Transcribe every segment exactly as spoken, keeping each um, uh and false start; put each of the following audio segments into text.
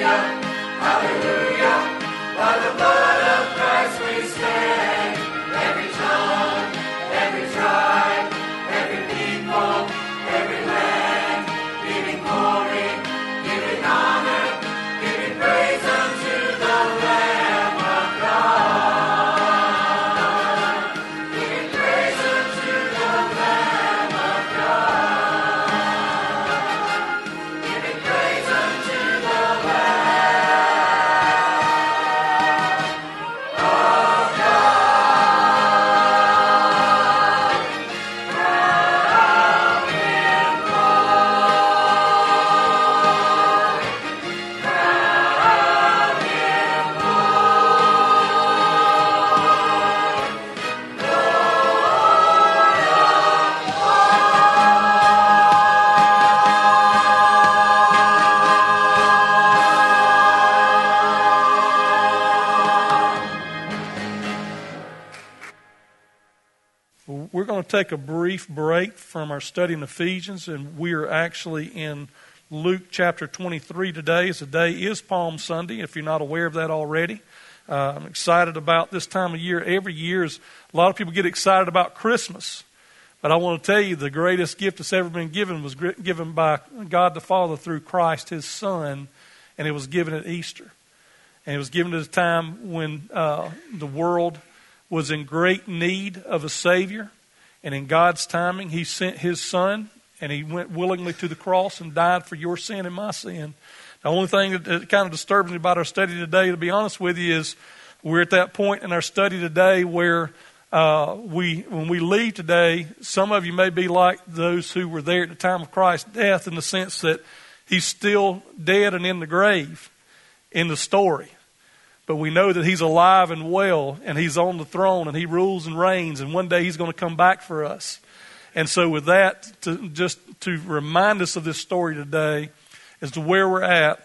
We're going to take a brief break from our study in Ephesians, and we are actually in Luke chapter twenty-three today. As today is Palm Sunday, if you're not aware of that already. Uh, I'm excited about this time of year. Every year, is, a lot of people get excited about Christmas. But I want to tell you, the greatest gift that's ever been given was given by God the Father through Christ, His Son, and it was given at Easter. And it was given at a time when uh, the world was in great need of a Savior. And in God's timing, He sent His Son, and He went willingly to the cross and died for your sin and my sin. The only thing that, that kind of disturbs me about our study today, to be honest with you, is we're at that point in our study today where uh, we, when we leave today, some of you may be like those who were there at the time of Christ's death, in the sense that He's still dead and in the grave in the story. But we know that He's alive and well, and He's on the throne, and He rules and reigns, and one day He's going to come back for us. And so with that, to, just to remind us of this story today, as to where we're at,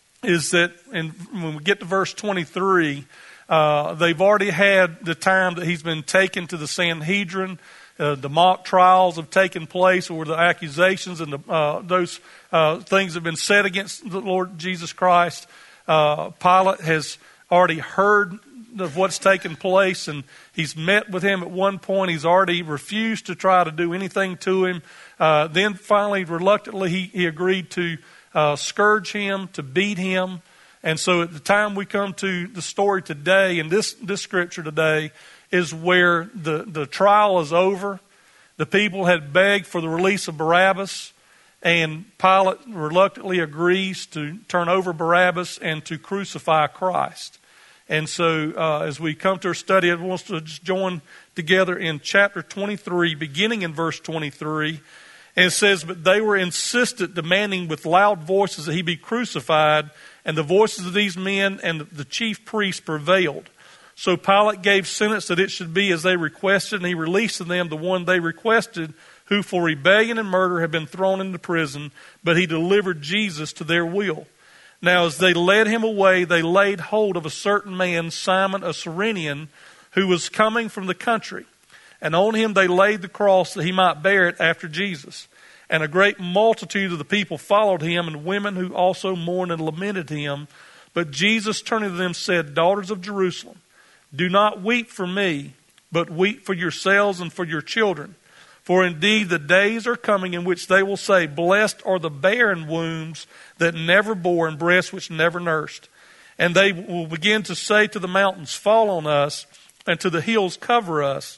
is that in, when we get to verse twenty-three, uh, they've already had the time that He's been taken to the Sanhedrin. Uh, the mock trials have taken place, or the accusations and the, uh, those uh, things have been said against the Lord Jesus Christ. Uh, Pilate has already heard of what's taken place, and he's met with him at one point. He's already refused to try to do anything to him. Uh, then finally, reluctantly, he, he agreed to uh, scourge him, to beat him. And so at the time we come to the story today, and this, this scripture today, is where the, the trial is over. The people had begged for the release of Barabbas, and Pilate reluctantly agrees to turn over Barabbas and to crucify Christ. And so uh, as we come to our study, I want us to just join together in chapter twenty-three, beginning in verse twenty-three. And it says, "But they were insistent, demanding with loud voices that He be crucified. And the voices of these men and the chief priests prevailed. So Pilate gave sentence that it should be as they requested, and he released to them the one they requested, who for rebellion and murder had been thrown into prison, but he delivered Jesus to their will. Now as they led him away, they laid hold of a certain man, Simon, a Cyrenian, who was coming from the country. And on him they laid the cross that he might bear it after Jesus. And a great multitude of the people followed him, and women who also mourned and lamented him. But Jesus, turning to them, said, Daughters of Jerusalem, do not weep for me, but weep for yourselves and for your children. For indeed the days are coming in which they will say, Blessed are the barren wombs that never bore, and breasts which never nursed. And they will begin to say to the mountains, Fall on us, and to the hills cover us.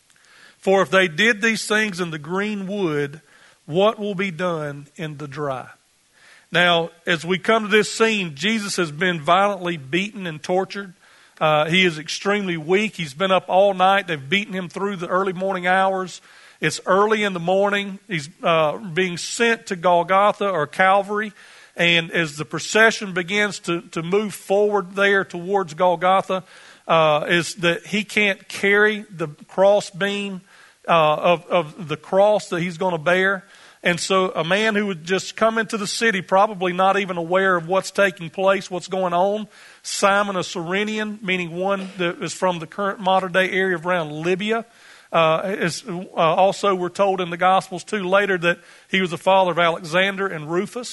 For if they did these things in the green wood, what will be done in the dry?" Now, as we come to this scene, Jesus has been violently beaten and tortured. Uh, he is extremely weak. He's been up all night. They've beaten him through the early morning hours. It's early in the morning. He's uh, being sent to Golgotha or Calvary. And as the procession begins to, to move forward there towards Golgotha, uh, is that he can't carry the cross beam uh, of, of the cross that he's going to bear. And so a man who would just come into the city, probably not even aware of what's taking place, what's going on, Simon, a Cyrenian, meaning one that is from the current modern day area of around Libya. Uh, is, uh, also, we're told in the Gospels too later that he was the father of Alexander and Rufus.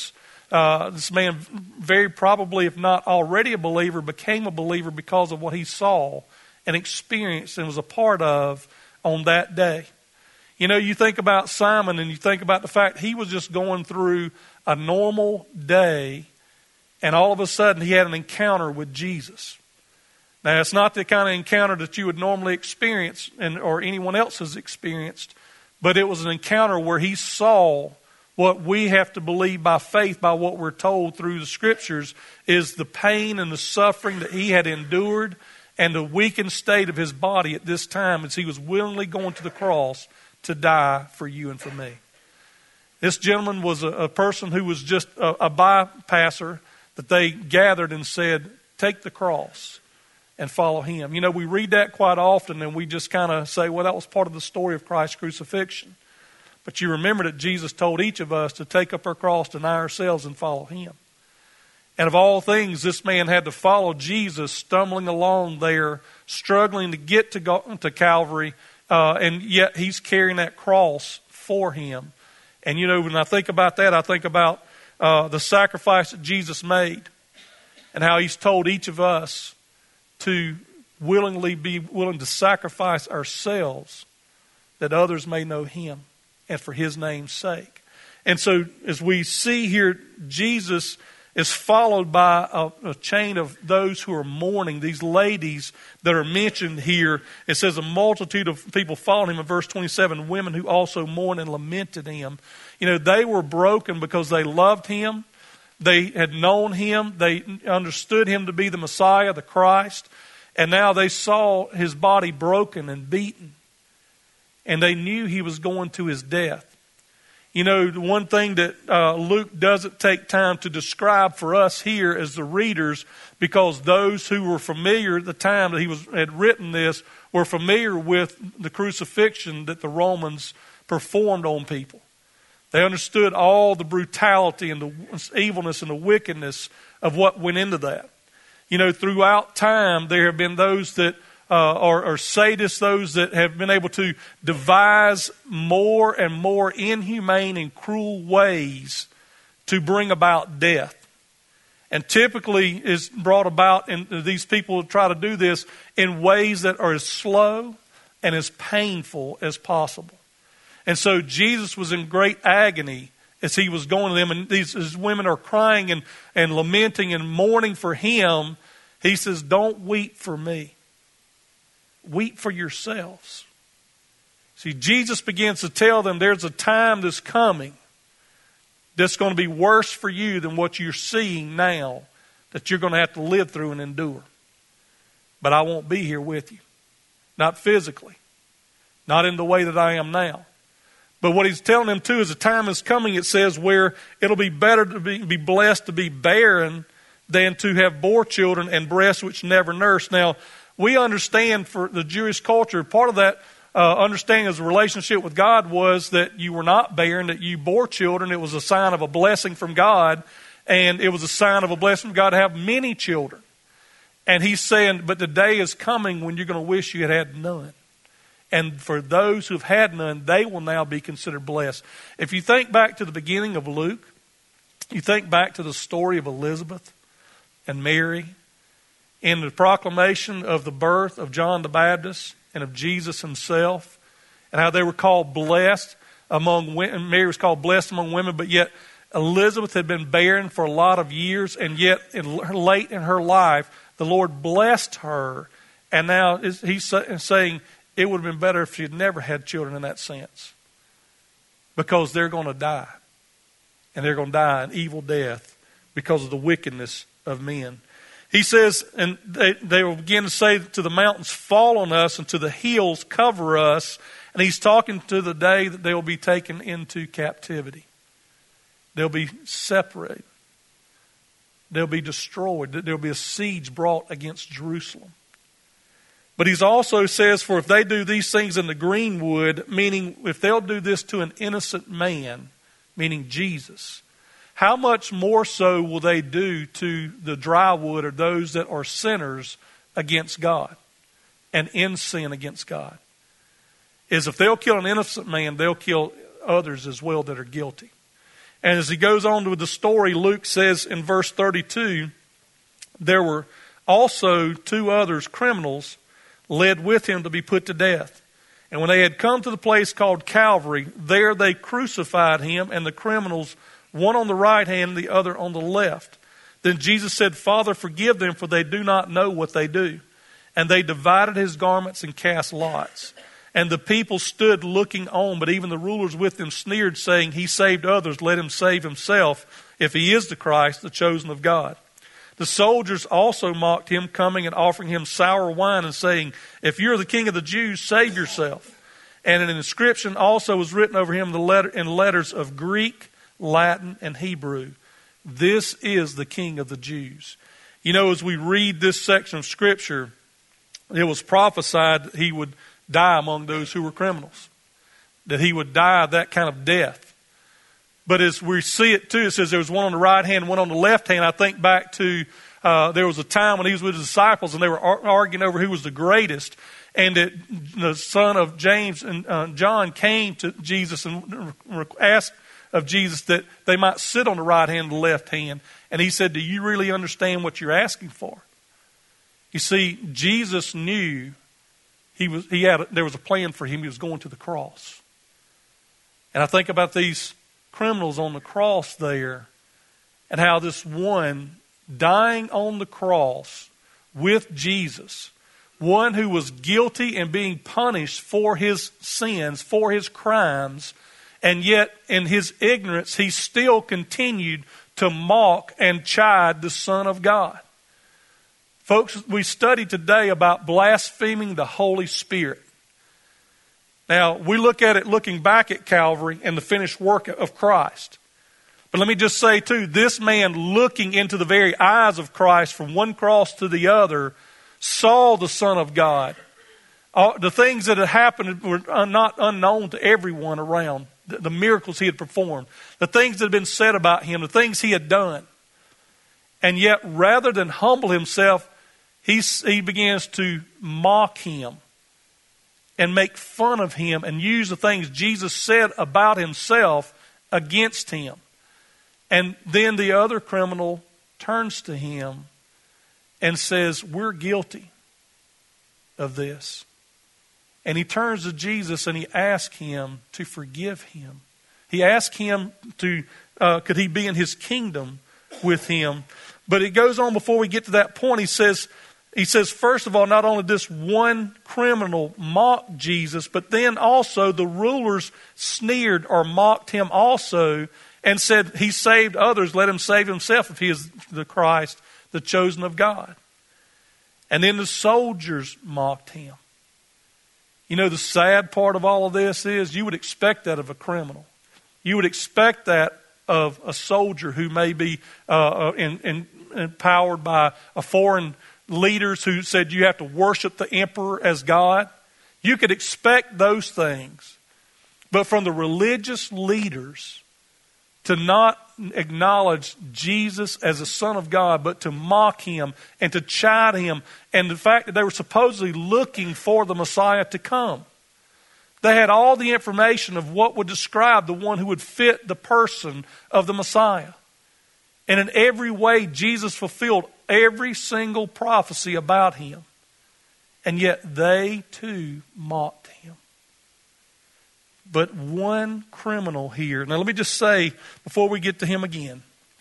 Uh, this man, very probably, if not already a believer, became a believer because of what he saw and experienced and was a part of on that day. You know, you think about Simon and you think about the fact he was just going through a normal day, and all of a sudden he had an encounter with Jesus. Now, it's not the kind of encounter that you would normally experience and or anyone else has experienced, but it was an encounter where he saw what we have to believe by faith, by what we're told through the Scriptures, is the pain and the suffering that he had endured and the weakened state of his body at this time as he was willingly going to the cross to die for you and for me. This gentleman was a, a person who was just a, a bypasser that they gathered and said, take the cross and follow him. You know, we read that quite often and we just kind of say, well, that was part of the story of Christ's crucifixion. But you remember that Jesus told each of us to take up our cross, deny ourselves, and follow him. And of all things, this man had to follow Jesus, stumbling along there, struggling to get to, go, to Calvary, uh, and yet he's carrying that cross for him. And you know, when I think about that, I think about uh, the sacrifice that Jesus made and how he's told each of us to willingly be willing to sacrifice ourselves that others may know him and for his name's sake. And so as we see here, Jesus is followed by a, a chain of those who are mourning, these ladies that are mentioned here. It says a multitude of people followed him in verse twenty-seven, women who also mourned and lamented him. You know, they were broken because they loved him. They had known him. They understood him to be the Messiah, the Christ. And now they saw his body broken and beaten. And they knew he was going to his death. You know, the one thing that uh, Luke doesn't take time to describe for us here as the readers, because those who were familiar at the time that he was had written this were familiar with the crucifixion that the Romans performed on people. They understood all the brutality and the evilness and the wickedness of what went into that. You know, throughout time, there have been those that uh, are, are sadists, those that have been able to devise more and more inhumane and cruel ways to bring about death. And typically is brought about, and these people try to do this in ways that are as slow and as painful as possible. And so Jesus was in great agony as he was going to them, and these, these women are crying and, and lamenting and mourning for him. He says, don't weep for me. Weep for yourselves. See, Jesus begins to tell them there's a time that's coming that's going to be worse for you than what you're seeing now, that you're going to have to live through and endure. But I won't be here with you. Not physically. Not in the way that I am now. But what he's telling them too is a time is coming, it says, where it'll be better to be, be blessed to be barren than to have bore children and breasts which never nurse. Now, we understand for the Jewish culture, part of that uh, understanding of the relationship with God was that you were not barren, that you bore children. It was a sign of a blessing from God, and it was a sign of a blessing from God to have many children. And he's saying, but the day is coming when you're going to wish you had had none. And for those who've had none, they will now be considered blessed. If you think back to the beginning of Luke, you think back to the story of Elizabeth and Mary, in the proclamation of the birth of John the Baptist and of Jesus himself, and how they were called blessed among women. Mary was called blessed among women, but yet Elizabeth had been barren for a lot of years, and yet in, late in her life, the Lord blessed her. And now he's saying it would have been better if she had never had children in that sense, because they're going to die, and they're going to die an evil death because of the wickedness of men. He says, and they, they will begin to say to the mountains, fall on us, and to the hills, cover us. And he's talking to the day that they will be taken into captivity. They'll be separated. They'll be destroyed. There'll be a siege brought against Jerusalem. But he also says, for if they do these things in the greenwood, meaning if they'll do this to an innocent man, meaning Jesus, how much more so will they do to the dry wood, or those that are sinners against God and in sin against God? Is if they'll kill an innocent man, they'll kill others as well that are guilty. And as he goes on with the story, Luke says in verse thirty-two, there were also two others, criminals, led with him to be put to death. And when they had come to the place called Calvary, there they crucified him and the criminals, one on the right hand and the other on the left. Then Jesus said, Father, forgive them, for they do not know what they do. And they divided his garments and cast lots. And the people stood looking on, but even the rulers with them sneered, saying, He saved others, let him save himself, if he is the Christ, the chosen of God. The soldiers also mocked him, coming and offering him sour wine and saying, If you're the king of the Jews, save yourself. And an inscription also was written over him in, the letter, in letters of Greek, Latin, and Hebrew. This is the King of the Jews. You know, as we read this section of Scripture, it was prophesied that he would die among those who were criminals, that he would die that kind of death. But as we see it too, it says there was one on the right hand, one on the left hand. I think back to uh, there was a time when he was with his disciples and they were ar- arguing over who was the greatest. And it, the son of James and uh, John came to Jesus and re- asked of Jesus that they might sit on the right hand and the left hand. And he said, do you really understand what you're asking for? You see, Jesus knew he was, he had, there was a plan for him. He was going to the cross. And I think about these criminals on the cross there and how this one dying on the cross with Jesus, one who was guilty and being punished for his sins, for his crimes, and yet in his ignorance he still continued to mock and chide the Son of God. Folks, we studied today about blaspheming the Holy Spirit. Now, we look at it looking back at Calvary and the finished work of Christ. But let me just say, too, this man looking into the very eyes of Christ from one cross to the other saw the Son of God. Uh, the things that had happened were not unknown to everyone around. The, the miracles he had performed. The things that had been said about him. The things he had done. And yet, rather than humble himself, he, he begins to mock him and make fun of him and use the things Jesus said about himself against him. And then the other criminal turns to him and says, we're guilty of this. And he turns to Jesus and he asks him to forgive him. He asks him to, uh, could he be in his kingdom with him? But it goes on before we get to that point. He says, He says, first of all, not only this one criminal mocked Jesus, but then also the rulers sneered or mocked him also and said, he saved others, let him save himself if he is the Christ, the chosen of God. And then the soldiers mocked him. You know, the sad part of all of this is you would expect that of a criminal. You would expect that of a soldier who may be uh, in, in, empowered by a foreign leaders who said you have to worship the emperor as God. You could expect those things. But from the religious leaders to not acknowledge Jesus as the Son of God, but to mock him and to chide him, and the fact that they were supposedly looking for the Messiah to come. They had all the information of what would describe the one who would fit the person of the Messiah. And in every way, Jesus fulfilled every single prophecy about him. And yet they too mocked him. But one criminal here, now let me just say before we get to him again,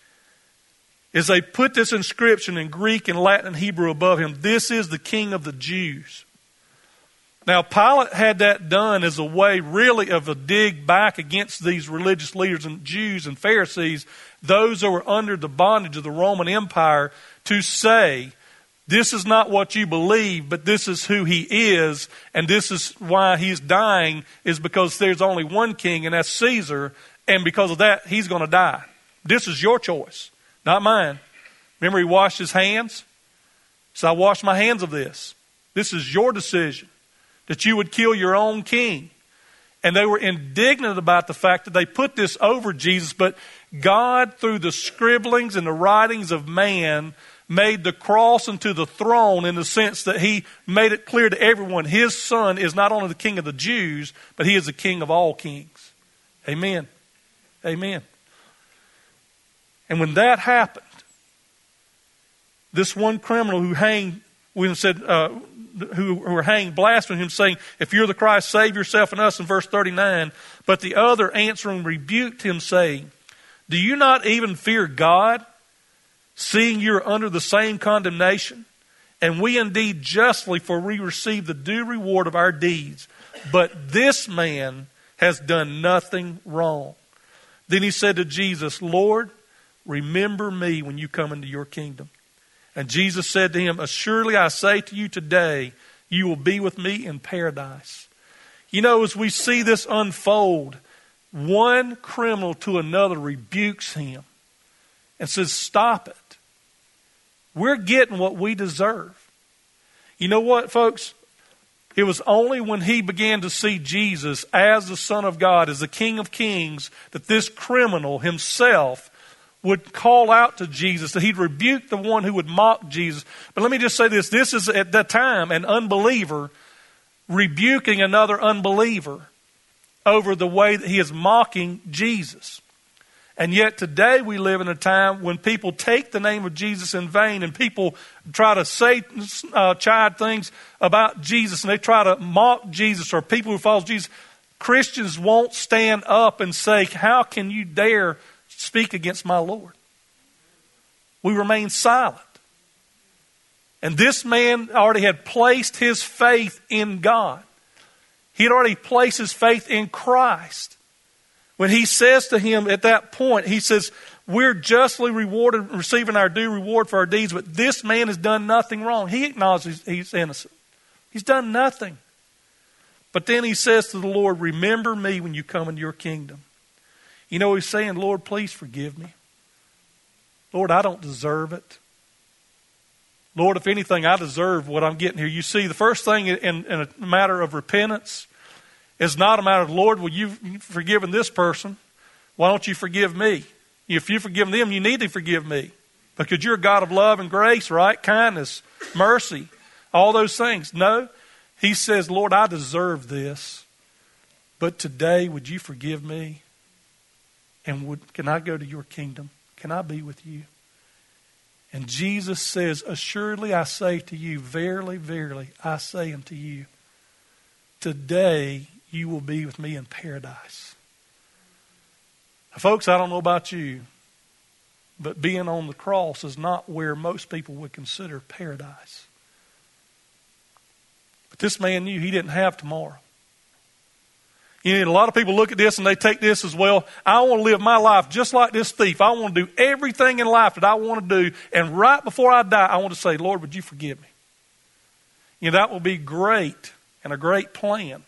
is they put this inscription in Greek and Latin and Hebrew above him. This is the King of the Jews. Now Pilate had that done as a way really of a dig back against these religious leaders and Jews and Pharisees, those that were under the bondage of the Roman Empire, to say, this is not what you believe, but this is who he is, and this is why he's dying, is because there's only one king, and that's Caesar, and because of that, he's going to die. This is your choice, not mine. Remember, he washed his hands? So I wash my hands of this. This is your decision, that you would kill your own king. And they were indignant about the fact that they put this over Jesus, but God, through the scribblings and the writings of man, made the cross into the throne in the sense that he made it clear to everyone his Son is not only the King of the Jews, but he is the King of all kings. Amen. Amen. And when that happened, this one criminal who hanged, we said, uh, who, who were hanged, blasphemed him, saying, if you're the Christ, save yourself and us, in verse thirty-nine. But the other answering rebuked him, saying, do you not even fear God, seeing you're under the same condemnation? And we indeed justly, for we receive the due reward of our deeds. But this man has done nothing wrong. Then he said to Jesus, Lord, remember me when you come into your kingdom. And Jesus said to him, assuredly I say to you today, you will be with me in paradise. You know, as we see this unfold, one criminal to another rebukes him and says, stop it. We're getting what we deserve. You know what, folks? It was only when he began to see Jesus as the Son of God, as the King of Kings, that this criminal himself would call out to Jesus, that he'd rebuke the one who would mock Jesus. But let me just say this. This is at that time an unbeliever rebuking another unbeliever over the way that he is mocking Jesus. And yet today we live in a time when people take the name of Jesus in vain, and people try to say, uh, chide things about Jesus, and they try to mock Jesus, or people who follow Jesus. Christians won't stand up and say, how can you dare speak against my Lord? We remain silent. And this man already had placed his faith in God. He had already placed his faith in Christ. When he says to him at that point, he says, we're justly rewarded, receiving our due reward for our deeds, but this man has done nothing wrong. He acknowledges he's innocent. He's done nothing. But then he says to the Lord, remember me when you come into your kingdom. You know, he's saying, Lord, please forgive me. Lord, I don't deserve it. Lord, if anything, I deserve what I'm getting here. You see, the first thing in, in a matter of repentance is not a matter of, Lord, well, you've forgiven this person. Why don't you forgive me? If you've forgiven them, you need to forgive me. Because you're a God of love and grace, right? Kindness, mercy, all those things. No, he says, Lord, I deserve this. But today, would you forgive me? And would, can I go to your kingdom? Can I be with you? And Jesus says, assuredly I say to you, verily, verily, I say unto you, today you will be with me in paradise. Now, folks, I don't know about you, but being on the cross is not where most people would consider paradise. But this man knew he didn't have tomorrow. You know, a lot of people look at this and they take this as, well, I want to live my life just like this thief. I want to do everything in life that I want to do. And right before I die, I want to say, Lord, would you forgive me? You know, that will be great and a great plan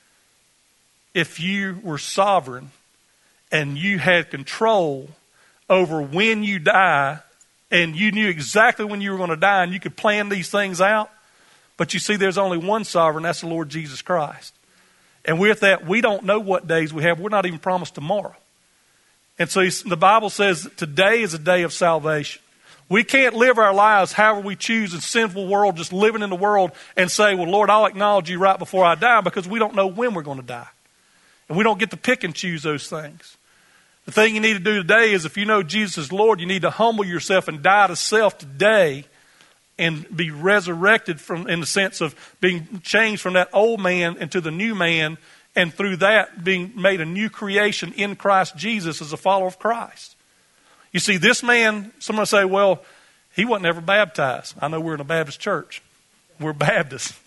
if you were sovereign and you had control over when you die, and you knew exactly when you were going to die, and you could plan these things out. But you see, there's only one sovereign, that's the Lord Jesus Christ. And with that, we don't know what days we have. We're not even promised tomorrow. And so the Bible says today is a day of salvation. We can't live our lives however we choose in a sinful world, just living in the world and say, well, Lord, I'll acknowledge you right before I die, because we don't know when we're going to die. And we don't get to pick and choose those things. The thing you need to do today is, if you know Jesus is Lord, you need to humble yourself and die to self today and be resurrected from, in the sense of being changed from that old man into the new man, and through that being made a new creation in Christ Jesus as a follower of Christ. You see, this man, someone say, well, he wasn't ever baptized. I know we're in a Baptist church. We're Baptists.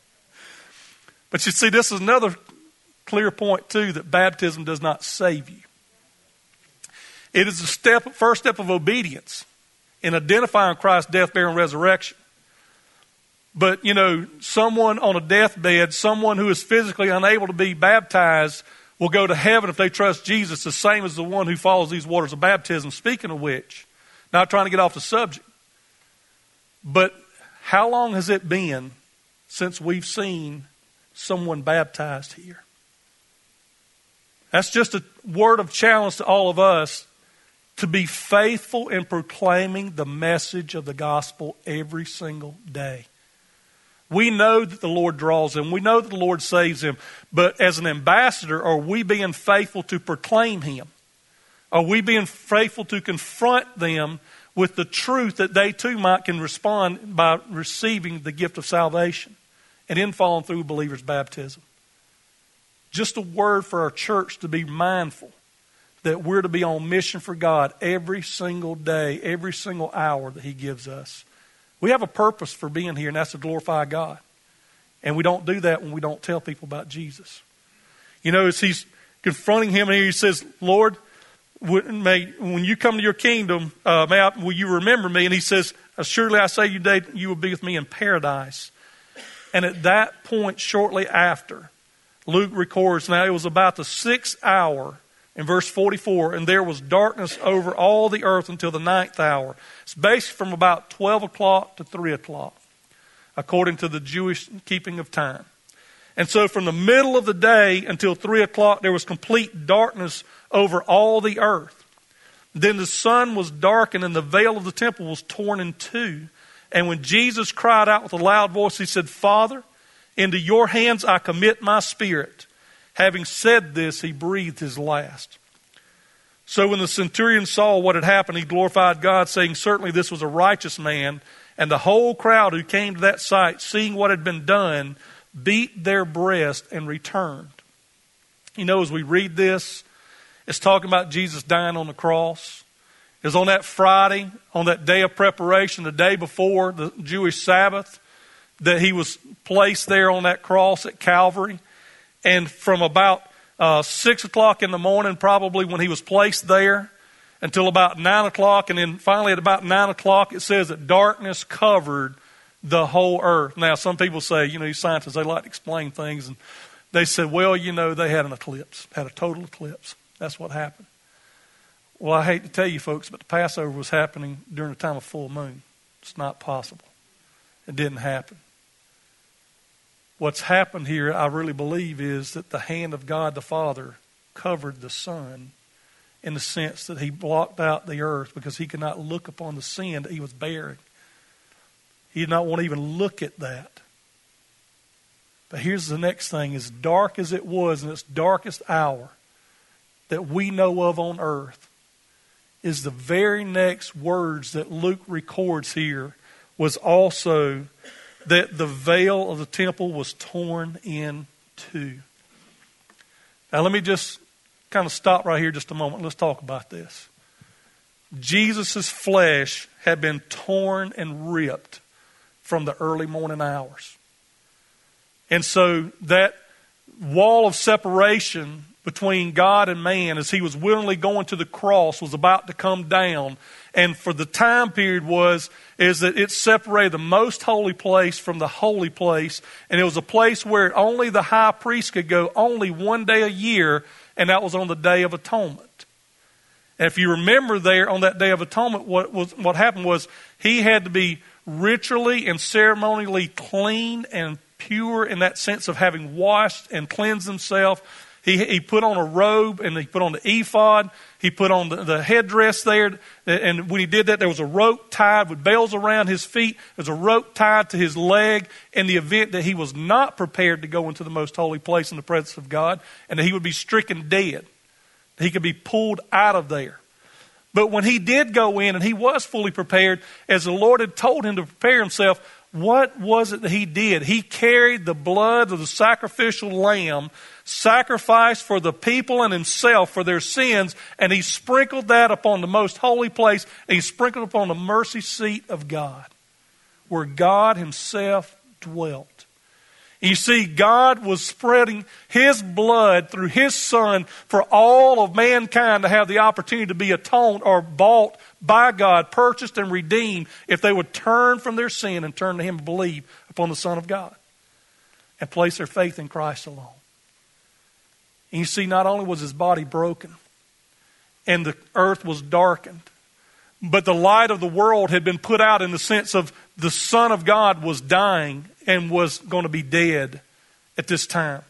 But you see, this is another clear point too, that baptism does not save you. It is the step, first step of obedience in identifying Christ's death, burial, and resurrection. But, you know, someone on a deathbed, someone who is physically unable to be baptized, will go to heaven if they trust Jesus, the same as the one who follows these waters of baptism. Speaking of which, not trying to get off the subject, but how long has it been since we've seen someone baptized here? That's just a word of challenge to all of us to be faithful in proclaiming the message of the gospel every single day. We know that the Lord draws them. We know that the Lord saves them. But as an ambassador, are we being faithful to proclaim Him? Are we being faithful to confront them with the truth that they too might can respond by receiving the gift of salvation and in following through believers' baptism? Just a word for our church to be mindful that we're to be on mission for God every single day, every single hour that He gives us. We have a purpose for being here, and that's to glorify God. And we don't do that when we don't tell people about Jesus. You know, as he's confronting him here, he says, Lord, may, when you come to your kingdom, uh, may I, will you remember me? And he says, surely I say you today, you will be with me in paradise. And at that point, shortly after, Luke records, now it was about the sixth hour in verse forty-four, and there was darkness over all the earth until the ninth hour. It's basically from about twelve o'clock to three o'clock, according to the Jewish keeping of time. And so from the middle of the day until three o'clock, there was complete darkness over all the earth. Then the sun was darkened and the veil of the temple was torn in two. And when Jesus cried out with a loud voice, he said, Father, into your hands I commit my spirit. Having said this, he breathed his last. So when the centurion saw what had happened, he glorified God, saying, certainly this was a righteous man. And the whole crowd who came to that sight, seeing what had been done, beat their breast and returned. You know, as we read this, it's talking about Jesus dying on the cross. It was on that Friday, on that day of preparation, the day before the Jewish Sabbath, that he was placed there on that cross at Calvary. And from about uh, six o'clock in the morning, probably when he was placed there, until about nine o'clock, and then finally at about nine o'clock, it says that darkness covered the whole earth. Now, some people say, you know, these scientists, they like to explain things, and they said, well, you know, they had an eclipse, had a total eclipse. That's what happened. Well, I hate to tell you folks, but the Passover was happening during the time of full moon. It's not possible. It didn't happen. What's happened here, I really believe, is that the hand of God the Father covered the Son in the sense that he blocked out the earth because he could not look upon the sin that he was bearing. He did not want to even look at that. But here's the next thing. As dark as it was in its darkest hour that we know of on earth is the very next words that Luke records here was also that the veil of the temple was torn in two. Now let me just kind of stop right here just a moment. Let's talk about this. Jesus' flesh had been torn and ripped from the early morning hours. And so that wall of separation between God and man as he was willingly going to the cross was about to come down. And for the time period was, is that it separated the most holy place from the holy place. And it was a place where only the high priest could go only one day a year, and that was on the Day of Atonement. And if you remember there on that Day of Atonement, what was what happened was he had to be ritually and ceremonially clean and pure in that sense of having washed and cleansed himself. He, he put on a robe and he put on the ephod. He put on the, the headdress there. And when he did that, there was a rope tied with bells around his feet. There was a rope tied to his leg in the event that he was not prepared to go into the most holy place in the presence of God and that he would be stricken dead. He could be pulled out of there. But when he did go in and he was fully prepared, as the Lord had told him to prepare himself, what was it that he did? He carried the blood of the sacrificial lamb, sacrificed for the people and himself for their sins, and he sprinkled that upon the most holy place, and he sprinkled upon the mercy seat of God, where God himself dwelt. You see, God was spreading his blood through his Son for all of mankind to have the opportunity to be atoned or bought by God, purchased and redeemed, if they would turn from their sin and turn to him and believe upon the Son of God and place their faith in Christ alone. And you see, not only was his body broken and the earth was darkened, but the light of the world had been put out in the sense of the Son of God was dying and was going to be dead at this time.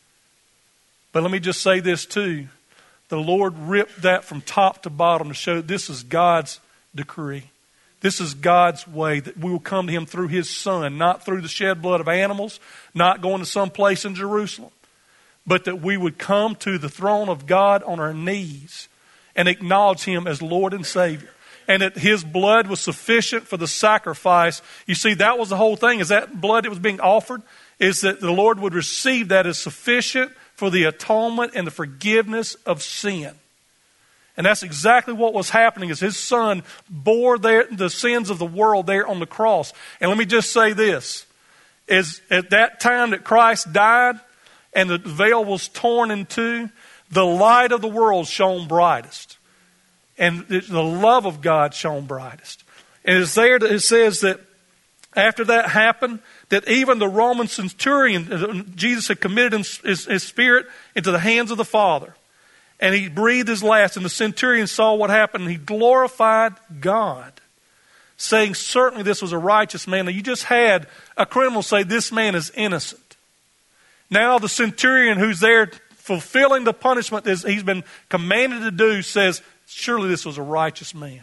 But let me just say this too. The Lord ripped that from top to bottom to show this is God's decree. This is God's way, that we will come to him through his Son, not through the shed blood of animals, not going to some place in Jerusalem, but that we would come to the throne of God on our knees and acknowledge him as Lord and Savior. And that his blood was sufficient for the sacrifice. You see, that was the whole thing, is that blood that was being offered, is that the Lord would receive that as sufficient for the atonement and the forgiveness of sin. And that's exactly what was happening, is his son bore their, the sins of the world there on the cross. And let me just say this, is at that time that Christ died and the veil was torn in two, the light of the world shone brightest. And the love of God shone brightest. And it's there that it says that after that happened, that even the Roman centurion, Jesus had committed his, his, his spirit into the hands of the Father. And he breathed his last, and the centurion saw what happened, and he glorified God, saying, certainly this was a righteous man. Now, you just had a criminal say, this man is innocent. Now the centurion who's there fulfilling the punishment that he's been commanded to do says, surely this was a righteous man.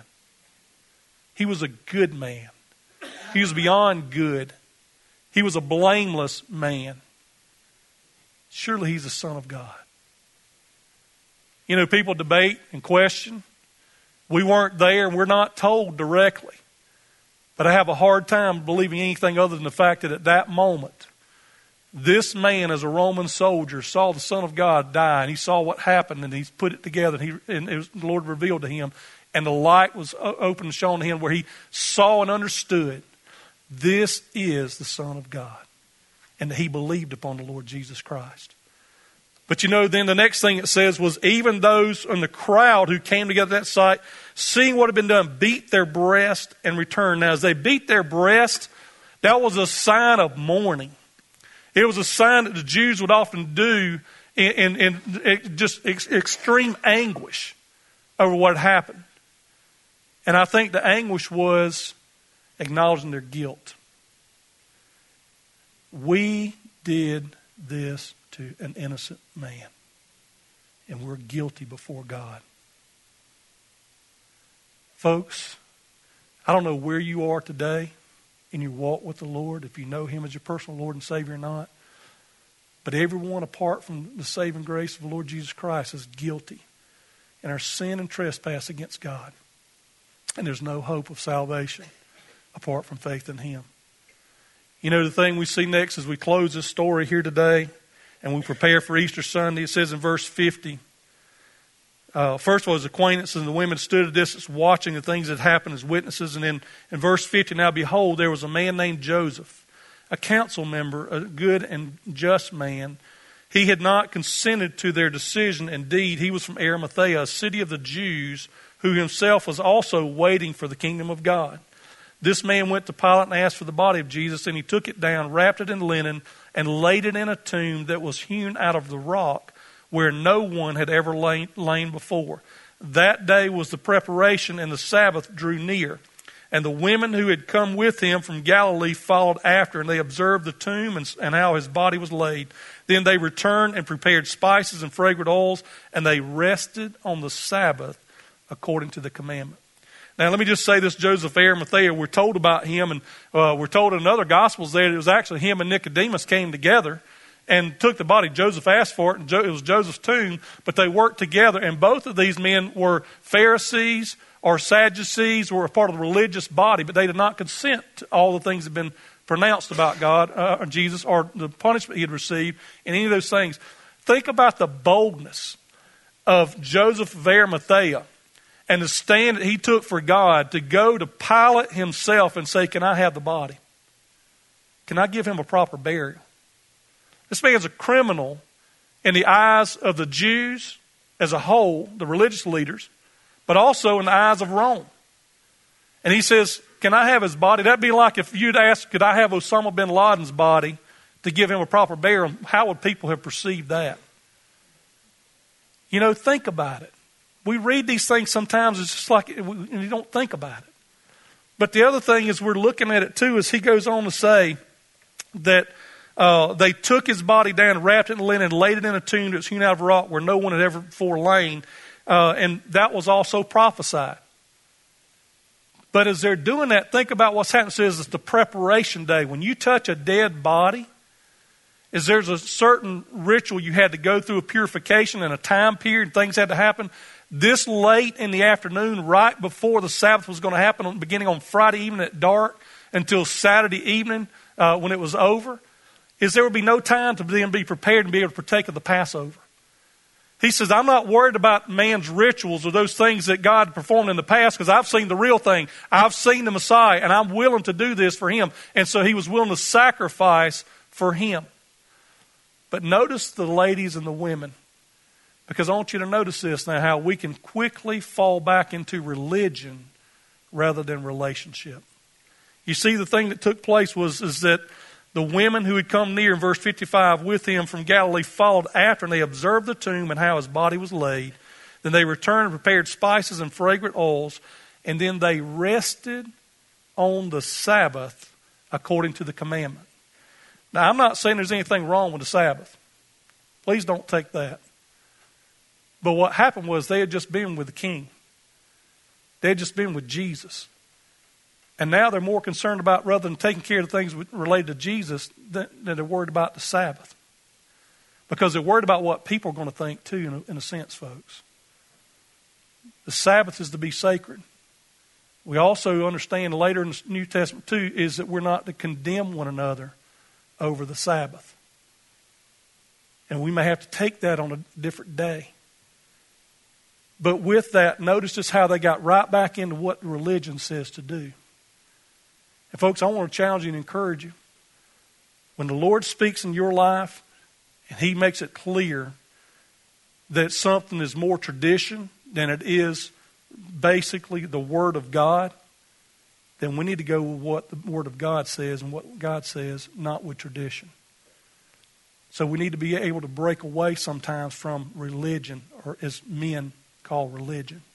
He was a good man. He was beyond good. He was a blameless man. Surely he's the Son of God. You know, people debate and question. We weren't there and we're not told directly. But I have a hard time believing anything other than the fact that at that moment, this man as a Roman soldier saw the Son of God die, and he saw what happened, and he put it together, and, he, and it was, the Lord revealed to him, and the light was opened and shown to him where he saw and understood this is the Son of God, and that he believed upon the Lord Jesus Christ. But you know, then the next thing it says was, even those in the crowd who came together at that sight, seeing what had been done, beat their breast and returned. Now, as they beat their breast, that was a sign of mourning. It was a sign that the Jews would often do in, in, in just ex, extreme anguish over what had happened. And I think the anguish was acknowledging their guilt. We did this to an innocent man, and we're guilty before God. Folks, I don't know where you are today in your walk with the Lord, if you know him as your personal Lord and Savior or not, but everyone apart from the saving grace of the Lord Jesus Christ is guilty in our sin and trespass against God. And there's no hope of salvation apart from faith in him. You know, the thing we see next as we close this story here today and we prepare for Easter Sunday, it says in verse fifty, uh, first of all, his acquaintances and the women stood at a distance watching the things that happened as witnesses. And then in verse fifty, now behold, there was a man named Joseph, a council member, a good and just man. He had not consented to their decision. Indeed, he was from Arimathea, a city of the Jews, who himself was also waiting for the kingdom of God. This man went to Pilate and asked for the body of Jesus, and he took it down, wrapped it in linen, and laid it in a tomb that was hewn out of the rock where no one had ever lain, lain before. That day was the preparation, and the Sabbath drew near. And the women who had come with him from Galilee followed after, and they observed the tomb and, and how his body was laid. Then they returned and prepared spices and fragrant oils, and they rested on the Sabbath according to the commandment. Now, let me just say this, Joseph Arimathea, we're told about him, and uh, we're told in other Gospels that it was actually him and Nicodemus came together and took the body. Joseph asked for it, and it was Joseph's tomb, but they worked together, and both of these men were Pharisees or Sadducees, were a part of the religious body, but they did not consent to all the things that had been pronounced about God, uh, or Jesus, or the punishment he had received, and any of those things. Think about the boldness of Joseph of Arimathea and the stand that he took for God to go to Pilate himself and say, can I have the body? Can I give him a proper burial? This man's a criminal in the eyes of the Jews as a whole, the religious leaders, but also in the eyes of Rome. And he says, can I have his body? That'd be like if you'd ask, could I have Osama bin Laden's body to give him a proper burial? How would people have perceived that? You know, think about it. We read these things sometimes, it's just like, you don't think about it. But the other thing is we're looking at it too, as he goes on to say that uh, they took his body down, wrapped it in linen, and laid it in a tomb that was hewn out of rock where no one had ever before lain. Uh, and that was also prophesied. But as they're doing that, think about what's happening. It says it's the preparation day. When you touch a dead body, is there's a certain ritual you had to go through, a purification and a time period, things had to happen. this late in the afternoon, right before the Sabbath was going to happen, beginning on Friday evening at dark until Saturday evening uh, when it was over, is there would be no time to then be prepared and be able to partake of the Passover. He says, I'm not worried about man's rituals or those things that God performed in the past because I've seen the real thing. I've seen the Messiah, and I'm willing to do this for him. And so he was willing to sacrifice for him. But notice the ladies and the women, because I want you to notice this now, how we can quickly fall back into religion rather than relationship. You see, the thing that took place was is that the women who had come near in verse fifty-five with him from Galilee followed after, and they observed the tomb and how his body was laid. Then they returned and prepared spices and fragrant oils, and then they rested on the Sabbath according to the commandment. Now, I'm not saying there's anything wrong with the Sabbath. Please don't take that. But what happened was they had just been with the King. They had just been with Jesus. And now they're more concerned about, rather than taking care of the things related to Jesus, than, than they're worried about the Sabbath. Because they're worried about what people are going to think too, in a, in a sense, folks. The Sabbath is to be sacred. We also understand later in the New Testament too, is that we're not to condemn one another over the Sabbath. And we may have to take that on a different day. But with that, notice just how they got right back into what religion says to do. And folks, I want to challenge you and encourage you. When the Lord speaks in your life and he makes it clear that something is more tradition than it is basically the Word of God, then we need to go with what the Word of God says and what God says, not with tradition. So we need to be able to break away sometimes from religion, or as men call religion.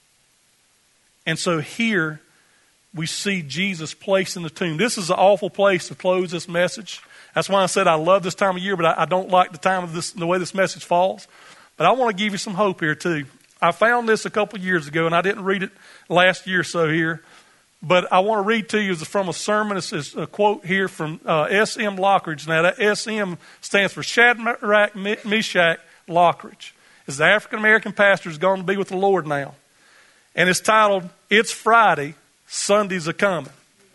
And so here we see Jesus placed in the tomb. This is an awful place to close this message. That's why I said I love this time of year, but I, I don't like the time of this, the way this message falls. But I want to give you some hope here too. I found this a couple of years ago, and I didn't read it last year or so here. But I want to read to you from a sermon. It's a quote here from uh, S M Lockridge. Now that S M stands for Shadrach, Meshach, Lockridge. It's the African American pastor who's going to be with the Lord now. And it's titled, It's Friday, Sunday's a Coming.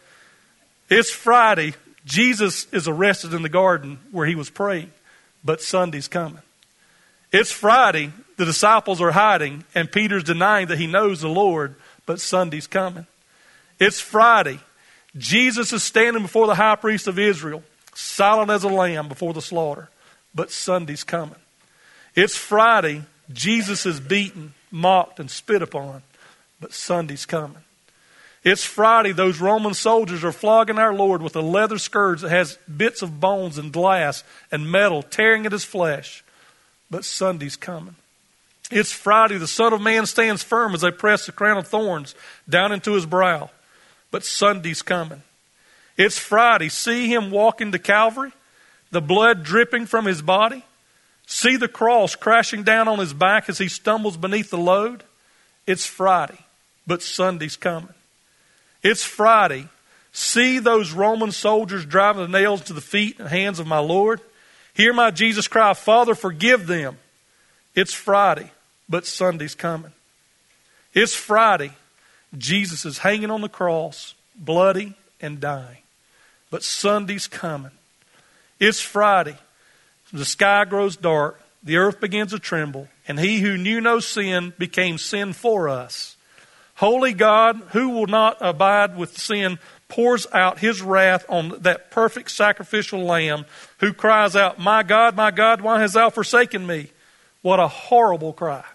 It's Friday. Jesus is arrested in the garden where he was praying, but Sunday's coming. It's Friday. The disciples are hiding, and Peter's denying that he knows the Lord, but Sunday's coming. It's Friday. Jesus is standing before the high priest of Israel, silent as a lamb before the slaughter, but Sunday's coming. It's Friday. Jesus is beaten, mocked, and spit upon, but Sunday's coming. It's Friday. Those Roman soldiers are flogging our Lord with a leather scourge that has bits of bones and glass and metal tearing at his flesh, but Sunday's coming. It's Friday. The Son of Man stands firm as they press the crown of thorns down into his brow, but Sunday's coming. It's Friday. See him walking to Calvary, the blood dripping from his body. See the cross crashing down on his back as he stumbles beneath the load. It's Friday, but Sunday's coming. It's Friday. See those Roman soldiers driving the nails to the feet and hands of my Lord. Hear my Jesus cry, Father, forgive them. It's Friday, but Sunday's coming. It's Friday. Jesus is hanging on the cross, bloody and dying, but Sunday's coming. It's Friday. The sky grows dark, the earth begins to tremble, and he who knew no sin became sin for us. Holy God, who will not abide with sin, pours out his wrath on that perfect sacrificial lamb who cries out, my God, my God, why hast thou forsaken me? What a horrible cry.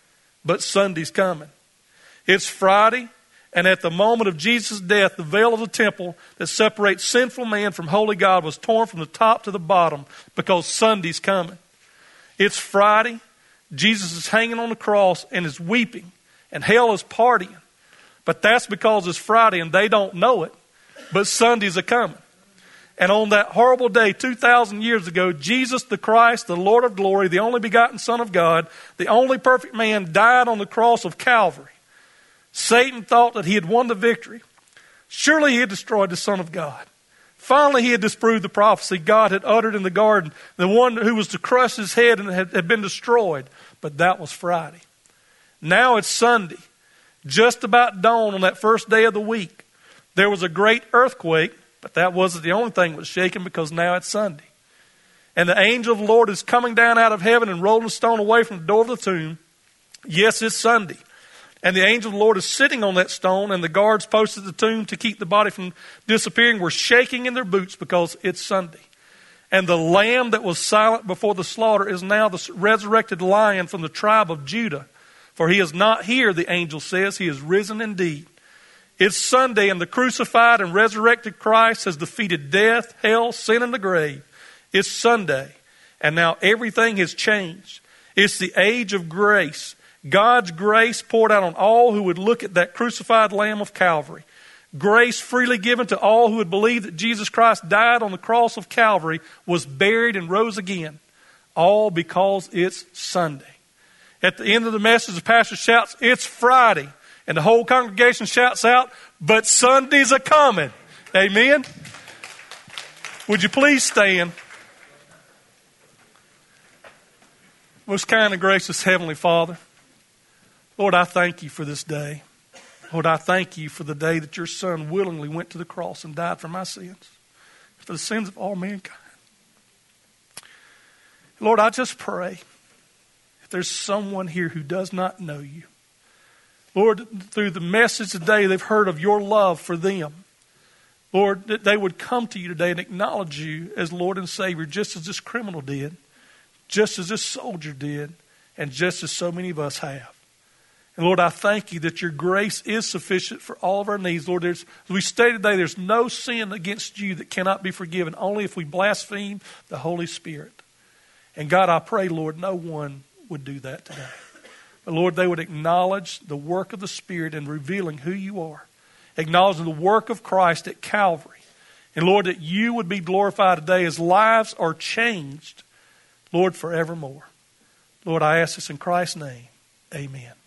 But Sunday's coming. It's Friday, and at the moment of Jesus' death, the veil of the temple that separates sinful man from holy God was torn from the top to the bottom because Sunday's coming. It's Friday. Jesus is hanging on the cross and is weeping, and hell is partying. But that's because it's Friday and they don't know it. But Sunday's a coming. And on that horrible day, two thousand years ago, Jesus the Christ, the Lord of glory, the only begotten Son of God, the only perfect man, died on the cross of Calvary. Satan thought that he had won the victory. Surely he had destroyed the Son of God. Finally, he had disproved the prophecy God had uttered in the garden, the one who was to crush his head and had, had been destroyed. But that was Friday. Now it's Sunday. Just about dawn on that first day of the week, there was a great earthquake, but that wasn't the only thing that was shaking, because now it's Sunday. And the angel of the Lord is coming down out of heaven and rolling the stone away from the door of the tomb. Yes, it's Sunday. And the angel of the Lord is sitting on that stone, and the guards posted at the tomb to keep the body from disappearing were shaking in their boots, because it's Sunday. And the lamb that was silent before the slaughter is now the resurrected lion from the tribe of Judah. For he is not here, the angel says, he is risen indeed. It's Sunday, and the crucified and resurrected Christ has defeated death, hell, sin, and the grave. It's Sunday, and now everything has changed. It's the age of grace. God's grace poured out on all who would look at that crucified Lamb of Calvary. Grace freely given to all who would believe that Jesus Christ died on the cross of Calvary, was buried, and rose again. All because it's Sunday. At the end of the message, the pastor shouts, "It's Friday." And the whole congregation shouts out, "But Sunday's a coming." Amen? Would you please stand? Most kind and gracious Heavenly Father, Lord, I thank you for this day. Lord, I thank you for the day that your Son willingly went to the cross and died for my sins, for the sins of all mankind. Lord, I just pray, if there's someone here who does not know you, Lord, through the message today, they've heard of your love for them. Lord, that they would come to you today and acknowledge you as Lord and Savior, just as this criminal did, just as this soldier did, and just as so many of us have. And Lord, I thank you that your grace is sufficient for all of our needs. Lord, there's, as we stated today, there's no sin against you that cannot be forgiven, only if we blaspheme the Holy Spirit. And God, I pray, Lord, no one would do that today. But Lord, they would acknowledge the work of the Spirit in revealing who you are, acknowledging the work of Christ at Calvary. And Lord, that you would be glorified today as lives are changed, Lord, forevermore. Lord, I ask this in Christ's name. Amen.